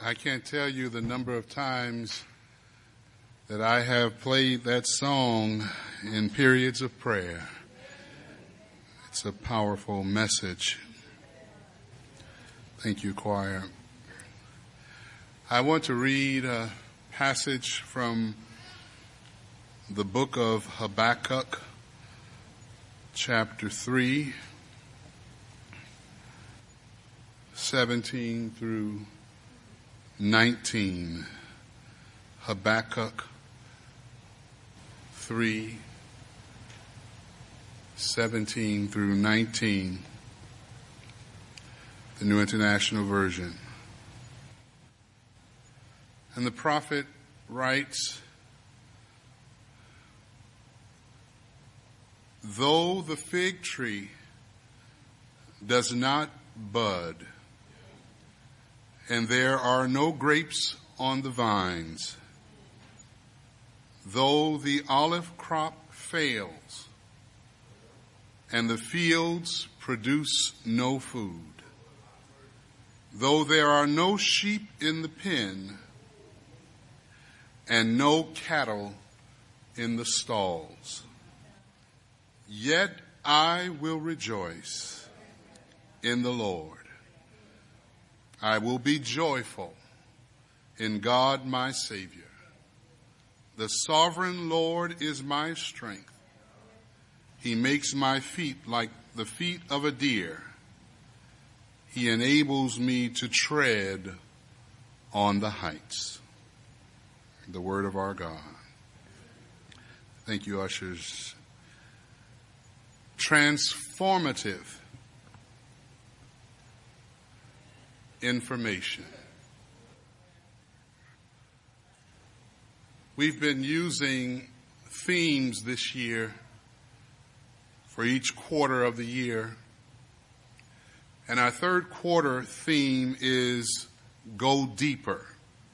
I can't tell you the number of times that I have played that song in periods of prayer. It's a powerful message. Thank you, choir. I want to read a passage from the book of Habakkuk, chapter 3, 17 through 19. Habakkuk 3, 17 through 19. The New International Version. And the prophet writes, "Though the fig tree does not bud, and there are no grapes on the vines, though the olive crop fails, and the fields produce no food, though there are no sheep in the pen, and no cattle in the stalls, yet I will rejoice in the Lord. I will be joyful in God my Savior. The sovereign Lord is my strength. He makes my feet like the feet of a deer. He enables me to tread on the heights." The word of our God. Thank you, ushers. Transformative information. We've been using themes this year for each quarter of the year. And our third quarter theme is Go Deeper.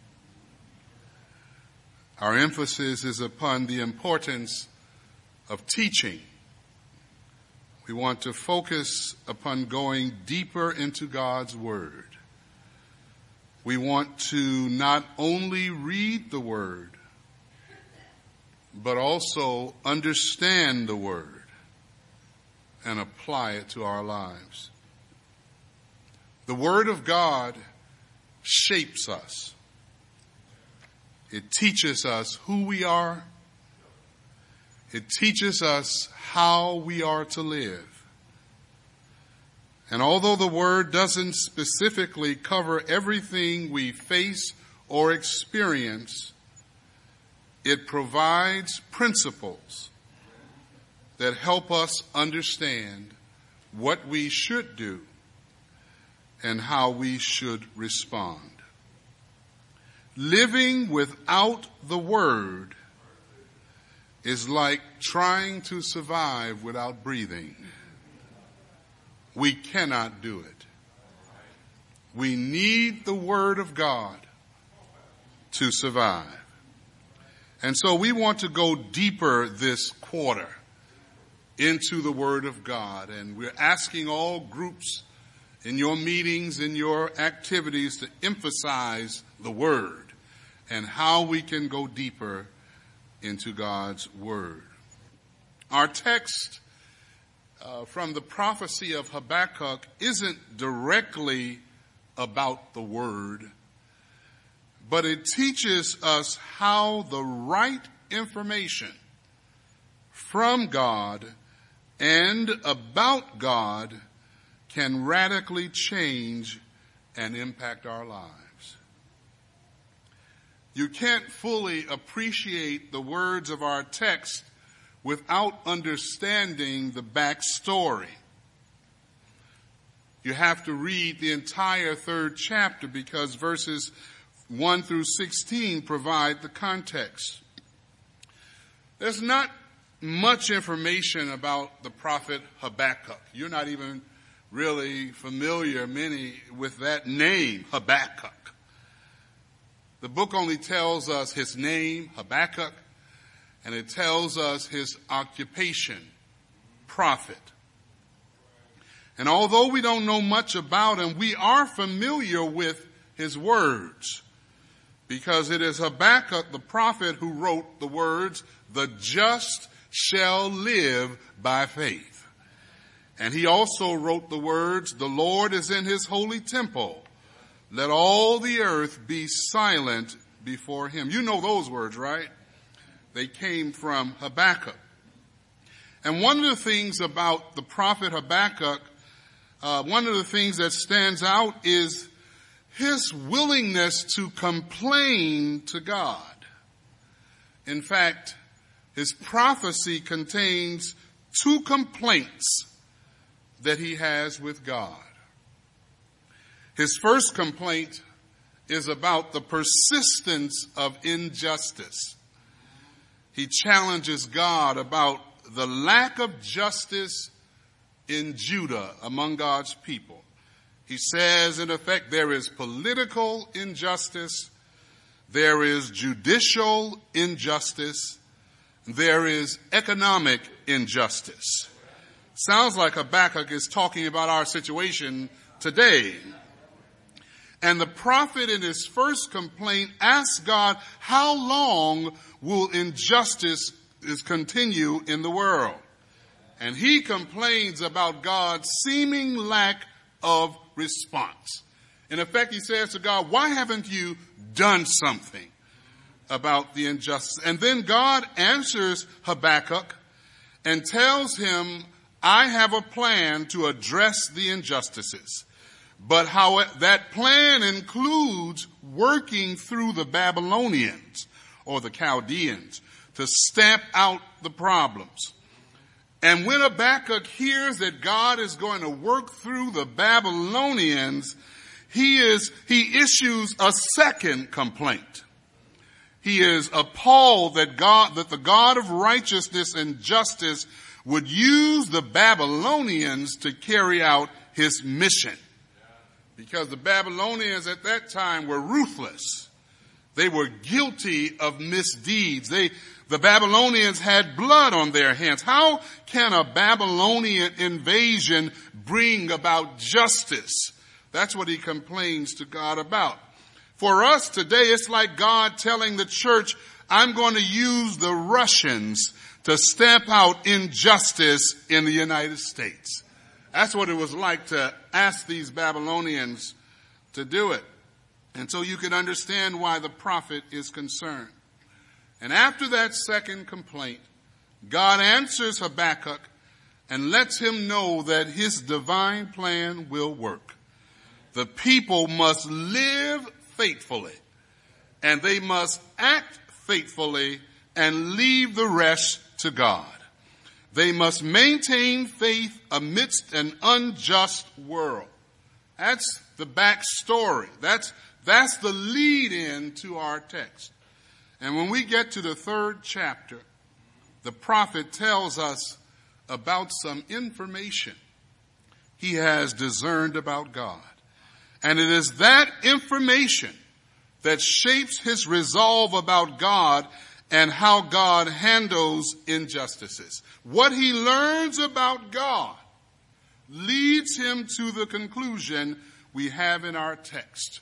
Our emphasis is upon the importance of teaching. We want to focus upon going deeper into God's Word. We want to not only read the Word, but also understand the Word and apply it to our lives. The Word of God shapes us. It teaches us who we are. It teaches us how we are to live. And although the Word doesn't specifically cover everything we face or experience, it provides principles that help us understand what we should do and how we should respond. Living without the Word is like trying to survive without breathing. We cannot do it. We need the Word of God to survive. And so we want to go deeper this quarter into the Word of God. And we're asking all groups in your meetings, in your activities, to emphasize the Word and how we can go deeper into God's Word. Our text from the prophecy of Habakkuk isn't directly about the Word, but it teaches us how the right information from God and about God can radically change and impact our lives. You can't fully appreciate the words of our text without understanding the backstory. You have to read the entire third chapter because verses 1 through 16 provide the context. There's not much information about the prophet Habakkuk. You're not even really familiar, many, with that name, Habakkuk. The book only tells us his name, Habakkuk, and it tells us his occupation, prophet. And although we don't know much about him, we are familiar with his words, because it is Habakkuk the prophet who wrote the words, "The just shall live by faith." And he also wrote the words, "The Lord is in his holy temple. Let all the earth be silent before him." You know those words, right? They came from Habakkuk. And one of the things about the prophet Habakkuk, one of the things that stands out is his willingness to complain to God. In fact, his prophecy contains 2 complaints that he has with God. His first complaint is about the persistence of injustice. He challenges God about the lack of justice in Judah among God's people. He says, in effect, there is political injustice, there is judicial injustice, there is economic injustice. Sounds like Habakkuk is talking about our situation today. And the prophet in his first complaint asks God, how long will injustice continue in the world? And he complains about God's seeming lack of response. In effect, he says to God, why haven't you done something about the injustice? And then God answers Habakkuk and tells him, I have a plan to address the injustices. But how that plan includes working through the Babylonians or the Chaldeans to stamp out the problems. And when Habakkuk hears that God is going to work through the Babylonians, he issues a second complaint. He is appalled that the God of righteousness and justice would use the Babylonians to carry out his mission. Because the Babylonians at that time were ruthless. They were guilty of misdeeds. The Babylonians had blood on their hands. How can a Babylonian invasion bring about justice? That's what he complains to God about. For us today, it's like God telling the church, I'm going to use the Russians to stamp out injustice in the United States. That's what it was like to ask these Babylonians to do it. And so you can understand why the prophet is concerned. And after that second complaint, God answers Habakkuk and lets him know that his divine plan will work. The people must live faithfully, and they must act faithfully and leave the rest to God. They must maintain faith amidst an unjust world. That's the backstory. That's the lead-in to our text. And when we get to the 3rd chapter, the prophet tells us about some information he has discerned about God. And it is that information that shapes his resolve about God and how God handles injustices. What he learns about God leads him to the conclusion we have in our text.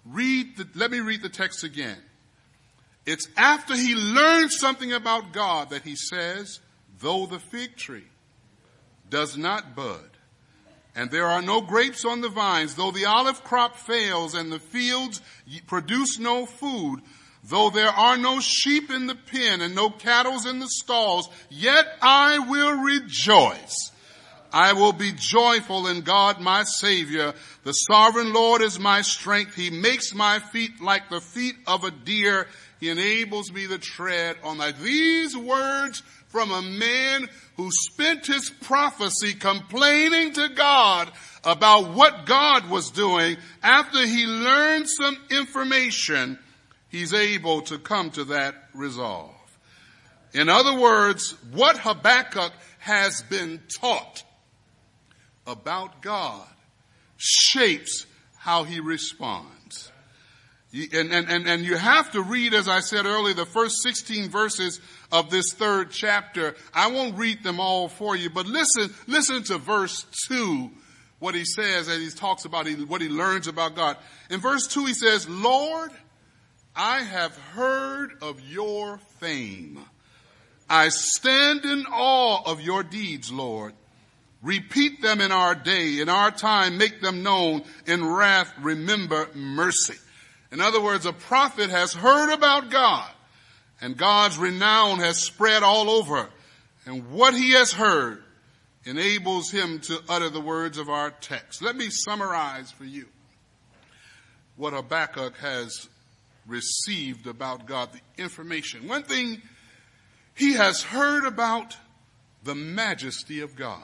Let me read the text again. It's after he learns something about God that he says, though the fig tree does not bud, and there are no grapes on the vines, though the olive crop fails and the fields produce no food, though there are no sheep in the pen and no cattle in the stalls, yet I will rejoice. I will be joyful in God my Savior. The sovereign Lord is my strength. He makes my feet like the feet of a deer. He enables me to tread on life. These words from a man who spent his prophecy complaining to God about what God was doing. After he learned some information, he's able to come to that resolve. In other words, what Habakkuk has been taught about God shapes how he responds. And you have to read, as I said earlier, the first 16 verses of this 3rd chapter. I won't read them all for you, but listen to verse 2 what he says as he talks about what he learns about God. In verse 2 he says, Lord, I have heard of your fame. I stand in awe of your deeds, Lord. Repeat them in our day, in our time, make them known. In wrath, remember mercy. In other words, a prophet has heard about God, and God's renown has spread all over. And what he has heard enables him to utter the words of our text. Let me summarize for you what Habakkuk has received about God, the information. One thing, he has heard about the majesty of God.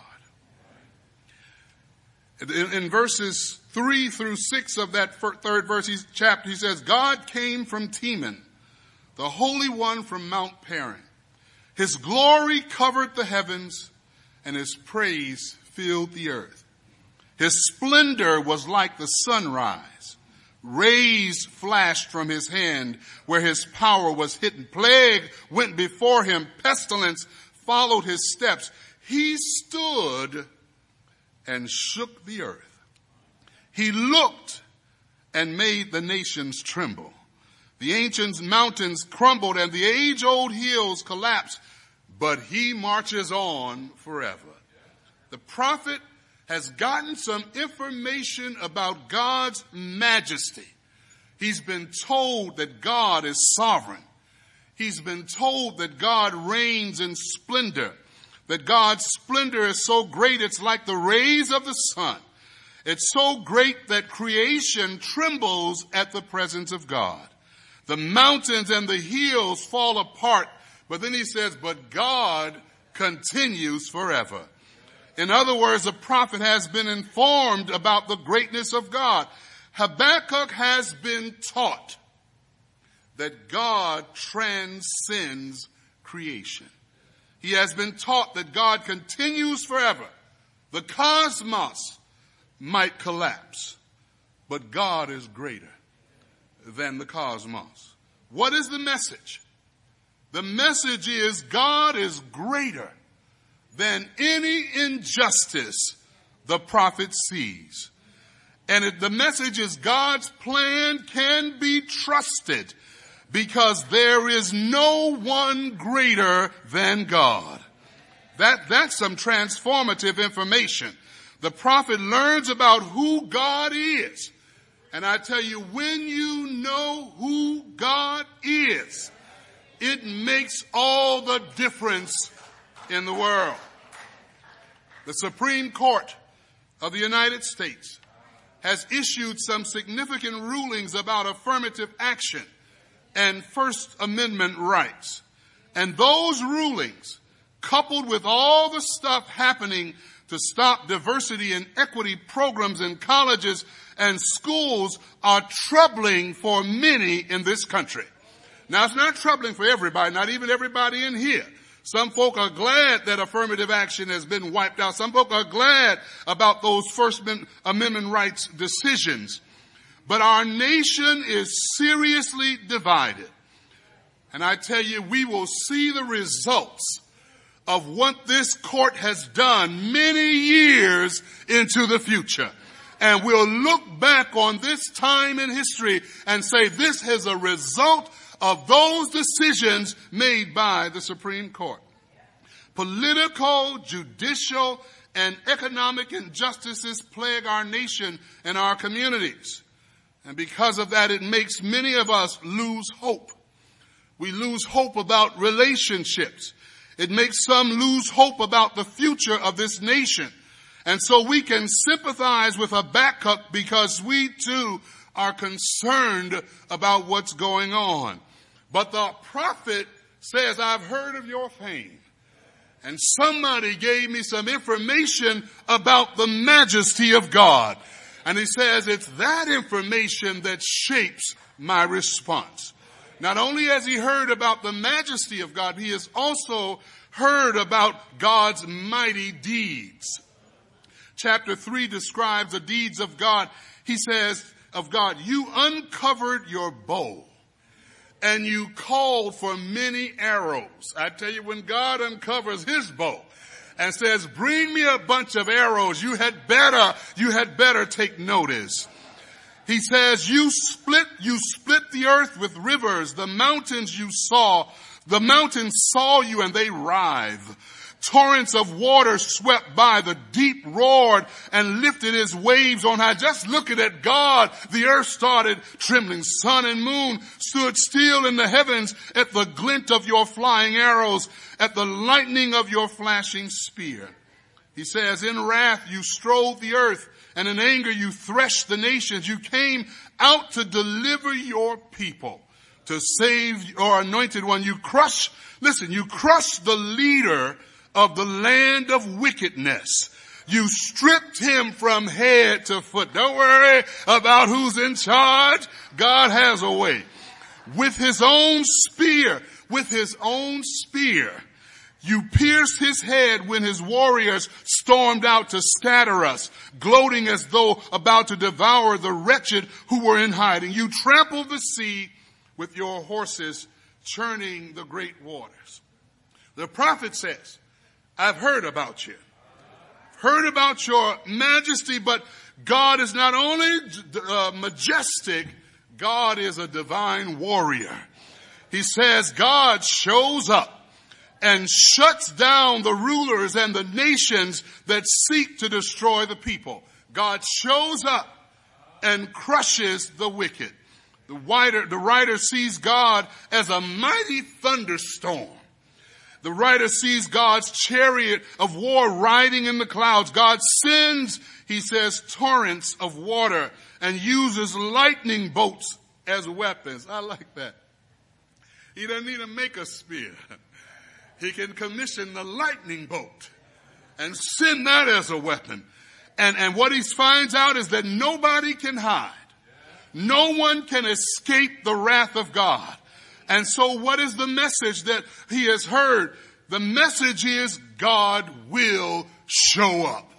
In verses 3 through 6 of that third verse, chapter, he says, God came from Teman, the Holy One from Mount Paran. His glory covered the heavens, and his praise filled the earth. His splendor was like the sunrise. Rays flashed from his hand where his power was hidden. Plague went before him. Pestilence followed his steps. He stood and shook the earth. He looked and made the nations tremble. The ancient mountains crumbled and the age-old hills collapsed, but he marches on forever. The prophet has gotten some information about God's majesty. He's been told that God is sovereign. He's been told that God reigns in splendor, that God's splendor is so great it's like the rays of the sun. It's so great that creation trembles at the presence of God. The mountains and the hills fall apart, but then he says, but God continues forever. In other words, the prophet has been informed about the greatness of God. Habakkuk has been taught that God transcends creation. He has been taught that God continues forever. The cosmos might collapse, but God is greater than the cosmos. What is the message? The message is God is greater than any injustice the prophet sees. And the message is God's plan can be trusted because there is no one greater than God. That's some transformative information. The prophet learns about who God is. And I tell you, when you know who God is, it makes all the difference in the world. The Supreme Court of the United States has issued some significant rulings about affirmative action and First Amendment rights. And those rulings, coupled with all the stuff happening to stop diversity and equity programs in colleges and schools, are troubling for many in this country. Now, it's not troubling for everybody, not even everybody in here. Some folk are glad that affirmative action has been wiped out. Some folk are glad about those First Amendment rights decisions. But our nation is seriously divided. And I tell you, we will see the results of what this court has done many years into the future. And we'll look back on this time in history and say this is a result of those decisions made by the Supreme Court. Political, judicial, and economic injustices plague our nation and our communities. And because of that, it makes many of us lose hope. We lose hope about relationships. It makes some lose hope about the future of this nation. And so we can sympathize with Habakkuk because we too are concerned about what's going on. But the prophet says, I've heard of your fame. And somebody gave me some information about the majesty of God. And he says, it's that information that shapes my response. Not only has he heard about the majesty of God, he has also heard about God's mighty deeds. Chapter 3 describes the deeds of God. He says of God, you uncovered your bow and you called for many arrows. I tell you, when God uncovers his bow and says, bring me a bunch of arrows. You had better take notice. He says, you split the earth with rivers. The mountains saw you and they writhed. Torrents of water swept by. The deep roared and lifted its waves on high. Just looking at God, the earth started trembling. Sun and moon stood still in the heavens at the glint of your flying arrows, at the lightning of your flashing spear. He says, in wrath you strode the earth, and in anger you threshed the nations. You came out to deliver your people, to save your anointed one. You crushed the leader of the land of wickedness. You stripped him from head to foot. Don't worry about who's in charge. God has a way. With his own spear, you pierced his head when his warriors stormed out to scatter us, gloating as though about to devour the wretched who were in hiding. You trampled the sea with your horses, churning the great waters. The prophet says, I've heard about you, heard about your majesty, but God is not only majestic, God is a divine warrior. He says God shows up and shuts down the rulers and the nations that seek to destroy the people. God shows up and crushes the wicked. The writer sees God as a mighty thunderstorm. The writer sees God's chariot of war riding in the clouds. God sends, he says, torrents of water and uses lightning bolts as weapons. I like that. He doesn't need to make a spear. He can commission the lightning bolt and send that as a weapon. And what he finds out is that nobody can hide. No one can escape the wrath of God. And so what is the message that he has heard? The message is God will show up.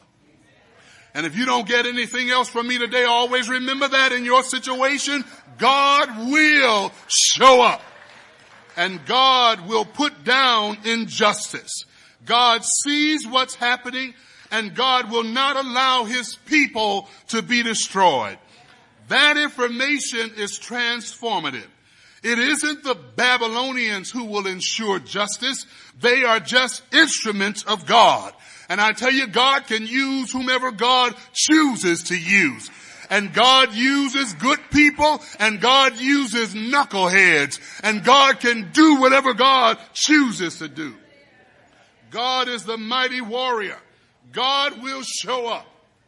And if you don't get anything else from me today, always remember that in your situation, God will show up. And God will put down injustice. God sees what's happening, and God will not allow his people to be destroyed. That information is transformative. It isn't the Babylonians who will ensure justice. They are just instruments of God. And I tell you, God can use whomever God chooses to use. And God uses good people, and God uses knuckleheads, and God can do whatever God chooses to do. God is the mighty warrior. God will show up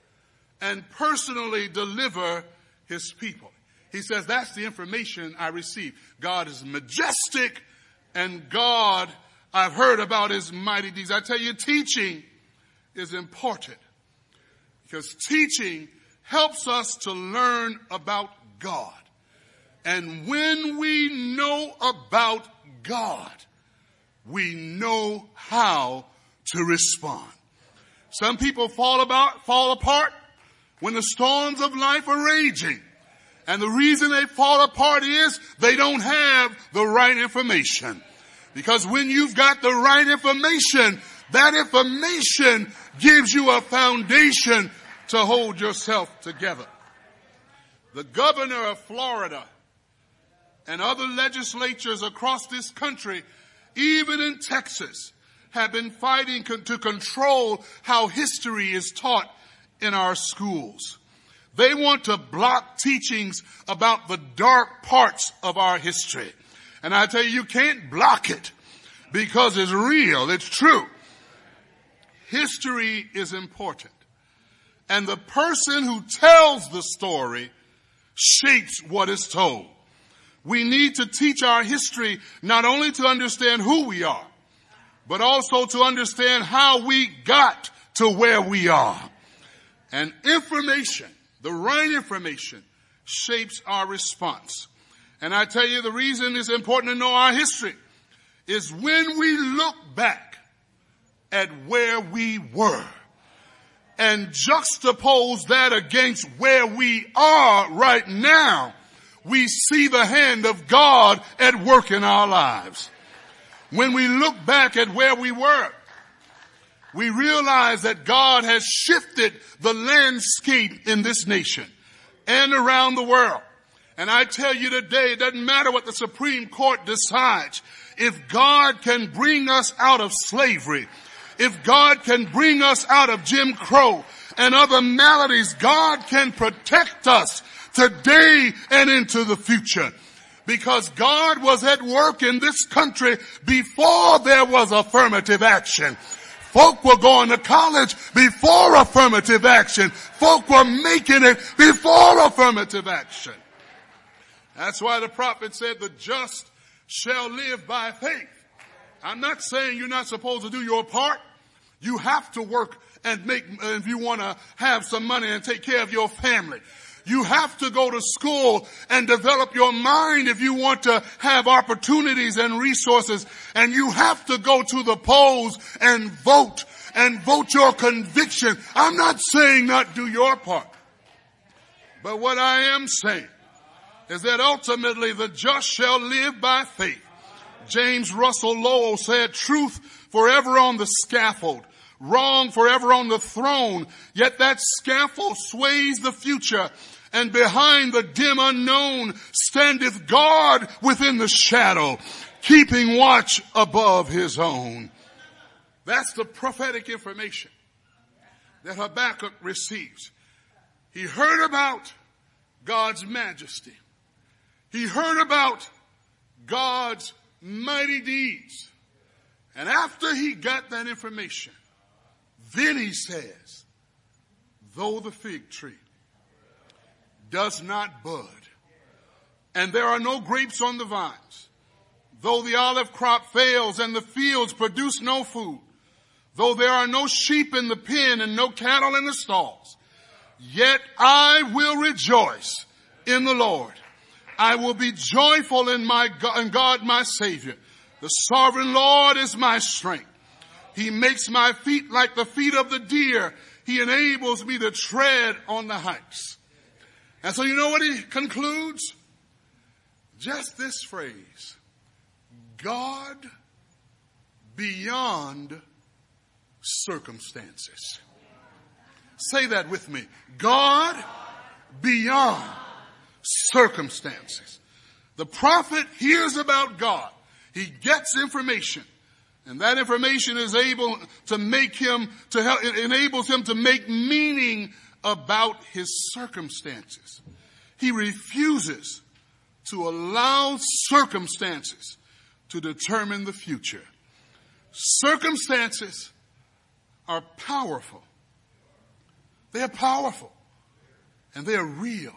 and personally deliver his people. He says, that's the information I received. God is majestic, and God, I've heard about his mighty deeds. I tell you, teaching is important, because teaching helps us to learn about God. And when we know about God, we know how to respond. Some people fall apart when the storms of life are raging. And the reason they fall apart is they don't have the right information. Because when you've got the right information, that information gives you a foundation to hold yourself together. The governor of Florida and other legislatures across this country, even in Texas, have been fighting to control how history is taught in our schools. They want to block teachings about the dark parts of our history. And I tell you, you can't block it because it's real. It's true. History is important. And the person who tells the story shapes what is told. We need to teach our history not only to understand who we are, but also to understand how we got to where we are. And information, the right information, shapes our response. And I tell you, the reason it's important to know our history is when we look back at where we were and juxtapose that against where we are right now, we see the hand of God at work in our lives. When we look back at where we were we realize that God has shifted the landscape in this nation and around the world. And I tell you today, it doesn't matter what the Supreme Court decides. If God can bring us out of slavery, if God can bring us out of Jim Crow and other maladies, God can protect us today and into the future. Because God was at work in this country before there was affirmative action. Folk were going to college before affirmative action. Folk were making it before affirmative action. That's why the prophet said, the just shall live by faith. I'm not saying you're not supposed to do your part. You have to work and make, if you want to have some money and take care of your family. You have to go to school and develop your mind if you want to have opportunities and resources. And you have to go to the polls and vote your conviction. I'm not saying not do your part. But what I am saying is that ultimately the just shall live by faith. James Russell Lowell said, truth forever on the scaffold, wrong forever on the throne, yet that scaffold sways the future, and behind the dim unknown standeth God within the shadow, keeping watch above his own. That's the prophetic information that Habakkuk receives. He heard about God's majesty. He heard about God's mighty deeds. And after he got that information, then he says, though the fig tree does not bud, and there are no grapes on the vines, though the olive crop fails and the fields produce no food, though there are no sheep in the pen and no cattle in the stalls, yet I will rejoice in the Lord. I will be joyful in God, my Savior. The sovereign Lord is my strength. He makes my feet like the feet of the deer. He enables me to tread on the heights. And so you know what he concludes? Just this phrase, God beyond circumstances. Say that with me. God beyond circumstances. The prophet hears about God. He gets information. And that information is able to make him, it enables him to make meaning about his circumstances. He refuses to allow circumstances to determine the future. Circumstances are powerful. They are powerful. And they are real.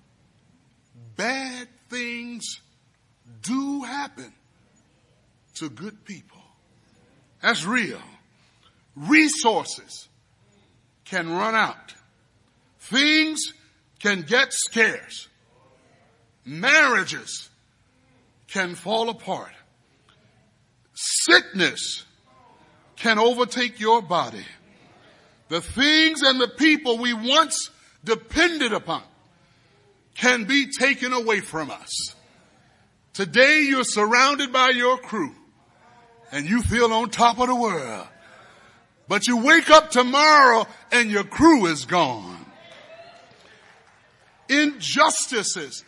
Bad things do happen to good people. That's real. Resources can run out. Things can get scarce. Marriages can fall apart. Sickness can overtake your body. The things and the people we once depended upon can be taken away from us. Today you're surrounded by your crew and you feel on top of the world. But you wake up tomorrow and your crew is gone. Injustices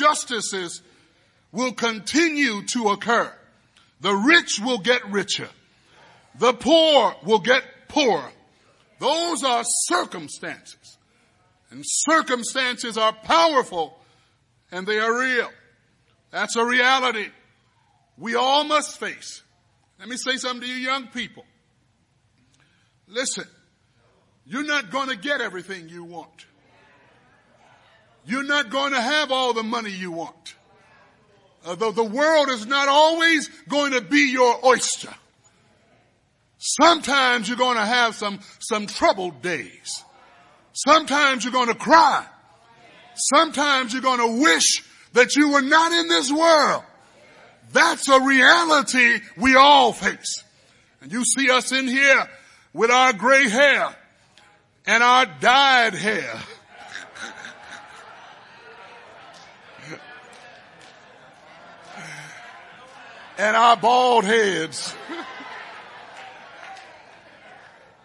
will continue to occur. The rich will get richer. The poor will get poorer. Those are circumstances. And circumstances are powerful and they are real. That's a reality we all must face. Let me say something to you young people. Listen, you're not going to get everything you want. You're not going to have all the money you want. The world is not always going to be your oyster. Sometimes you're going to have some troubled days. Sometimes you're going to cry. Sometimes you're going to wish that you were not in this world. That's a reality we all face. And you see us in here with our gray hair and our dyed hair. And our bald heads.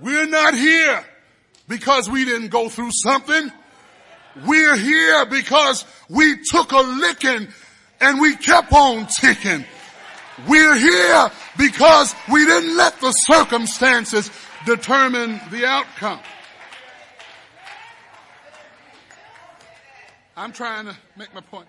We're not here because we didn't go through something. We're here because we took a licking and we kept on ticking. We're here because we didn't let the circumstances determine the outcome. I'm trying to make my point.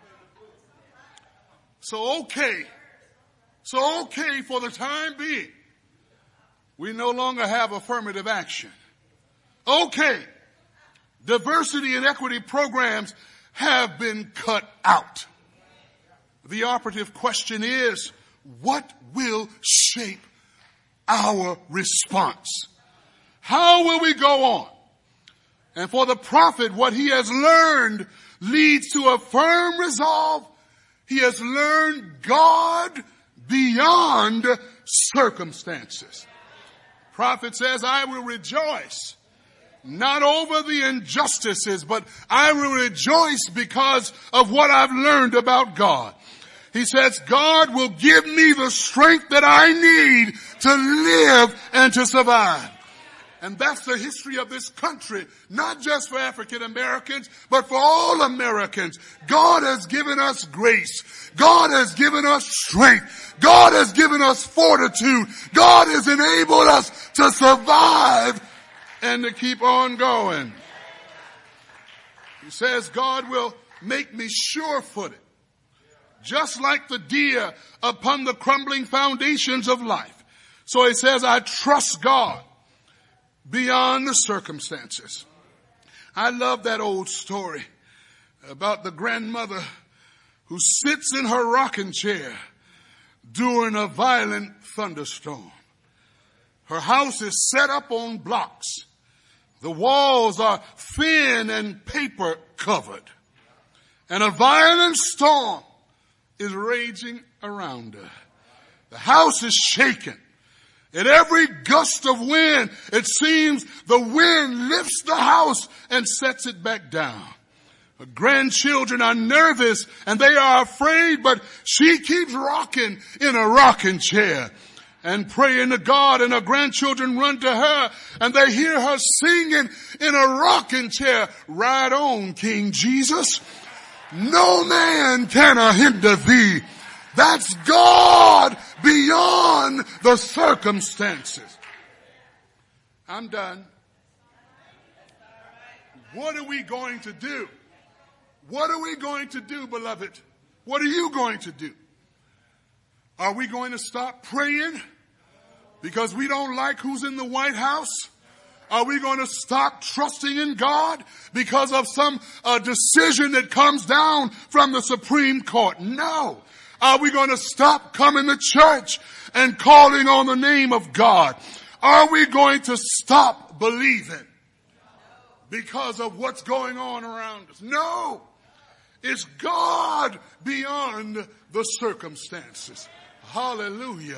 So okay for the time being, we no longer have affirmative action. Okay, diversity and equity programs have been cut out. The operative question is, what will shape our response? How will we go on? And for the prophet, what he has learned leads to a firm resolve. He has learned God beyond circumstances. Prophet says, I will rejoice not over the injustices, but I will rejoice because of what I've learned about God. He says, God will give me the strength that I need to live and to survive. And that's the history of this country, not just for African Americans, but for all Americans. God has given us grace. God has given us strength. God has given us fortitude. God has enabled us to survive and to keep on going. He says, God will make me sure-footed, just like the deer upon the crumbling foundations of life. So he says, I trust God beyond the circumstances. I love that old story about the grandmother who sits in her rocking chair during a violent thunderstorm. Her house is set up on blocks. The walls are thin and paper covered. And a violent storm is raging around her. The house is shaken. At every gust of wind, it seems the wind lifts the house and sets it back down. Her grandchildren are nervous and they are afraid, but she keeps rocking in a rocking chair and praying to God, and her grandchildren run to her and they hear her singing in a rocking chair, "Ride on, King Jesus. No man can hinder thee." That's God beyond the circumstances. I'm done. What are we going to do? What are we going to do, beloved? What are you going to do? Are we going to stop praying because we don't like who's in the White House? Are we going to stop trusting in God because of some decision that comes down from the Supreme Court? No. Are we going to stop coming to church and calling on the name of God? Are we going to stop believing because of what's going on around us? No. It's God beyond the circumstances. Hallelujah.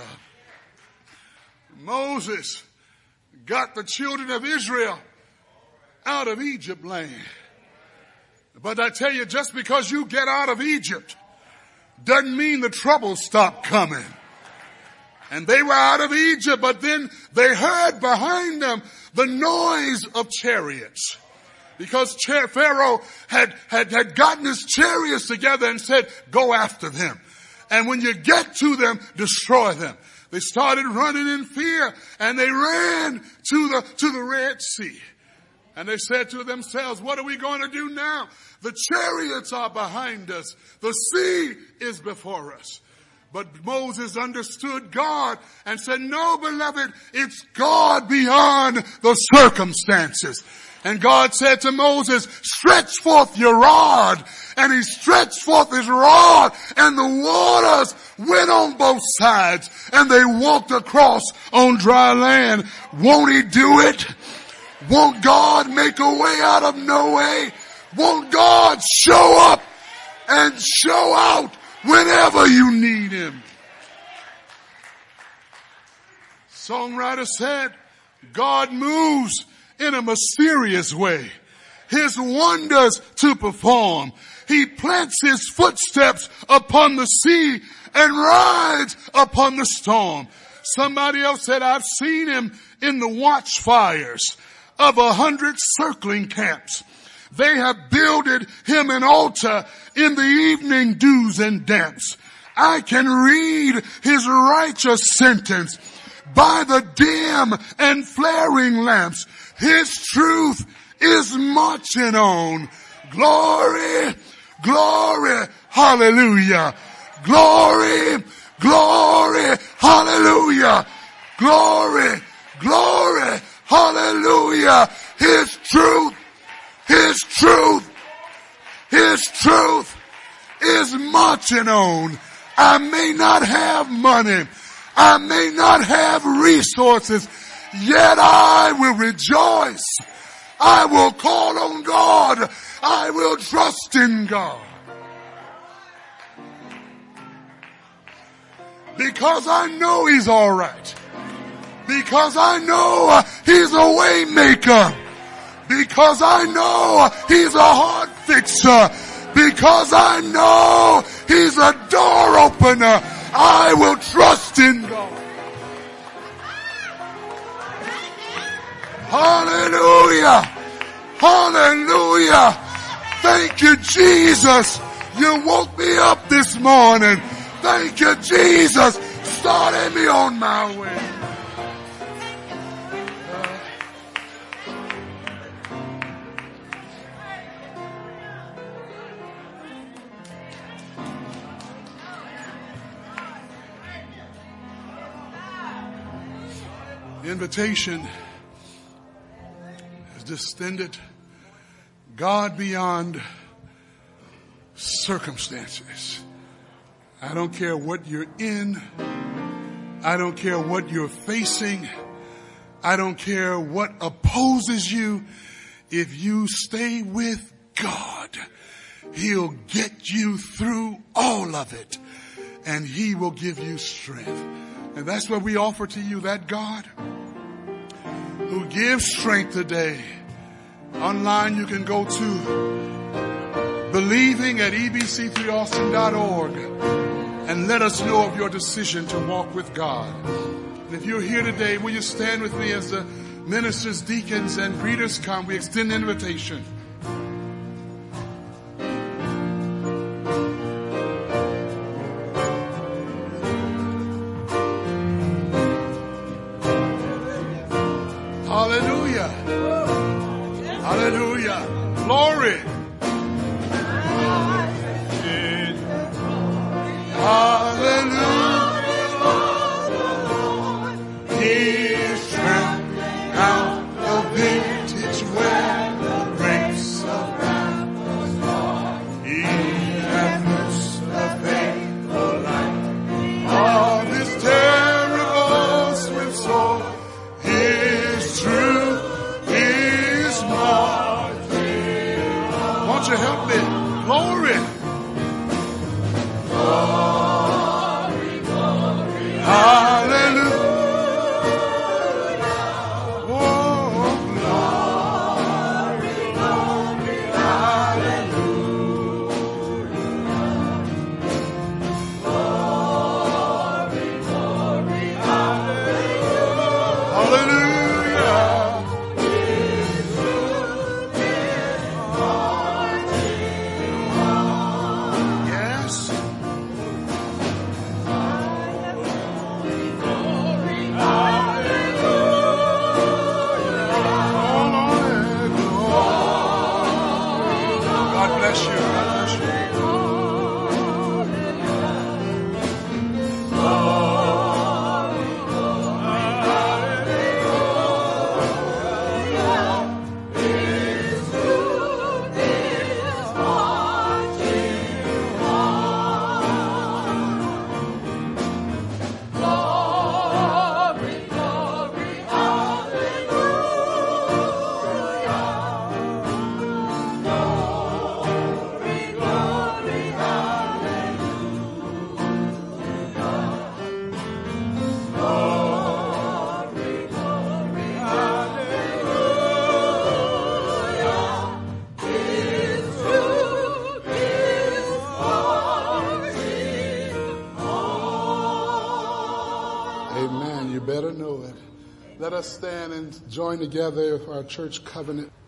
Moses got the children of Israel out of Egypt land. But I tell you, just because you get out of Egypt doesn't mean the troubles stop coming. And they were out of Egypt, but then they heard behind them the noise of chariots. Because Pharaoh had gotten his chariots together and said, go after them. And when you get to them, destroy them. They started running in fear and they ran to the Red Sea. And they said to themselves, what are we going to do now? The chariots are behind us. The sea is before us. But Moses understood God and said, no, beloved, it's God beyond the circumstances. And God said to Moses, stretch forth your rod. And he stretched forth his rod and the waters went on both sides and they walked across on dry land. Won't he do it? Won't God make a way out of no way? Won't God show up and show out whenever you need him? Songwriter said, God moves in a mysterious way, his wonders to perform. He plants his footsteps upon the sea and rides upon the storm. Somebody else said, I've seen him in the watchfires of 100 circling camps. They have builded him an altar in the evening dews and damps. I can read his righteous sentence by the dim and flaring lamps. His truth is marching on. Glory, glory, hallelujah. Glory, glory, hallelujah. Glory, glory, hallelujah. His truth, his truth, his truth is marching on. I may not have money. I may not have resources, yet I will rejoice. I will call on God. I will trust in God. Because I know He's all right. Because I know He's a way maker. Because I know He's a heart fixer. Because I know He's a door opener. I will trust in God. Hallelujah. Hallelujah. Thank you, Jesus. You woke me up this morning. Thank you, Jesus. Started me on my way. The invitation is extended. God beyond circumstances. I don't care what you're in. I don't care what you're facing. I don't care what opposes you. If you stay with God, He'll get you through all of it. And He will give you strength. And that's what we offer to you, that God who gives strength today. Online you can go to believing at ebc3austin.org and let us know of your decision to walk with God. And if you're here today, will you stand with me as the ministers, deacons, and greeters come? We extend the invitation. Hallelujah. Hallelujah. Glory. Hallelujah. His strength out the vintage where the grapes of wrath was gone. He hath loosed the faithful light of His terrible swift sword. His truth is marching on. Let us stand and join together for our church covenant.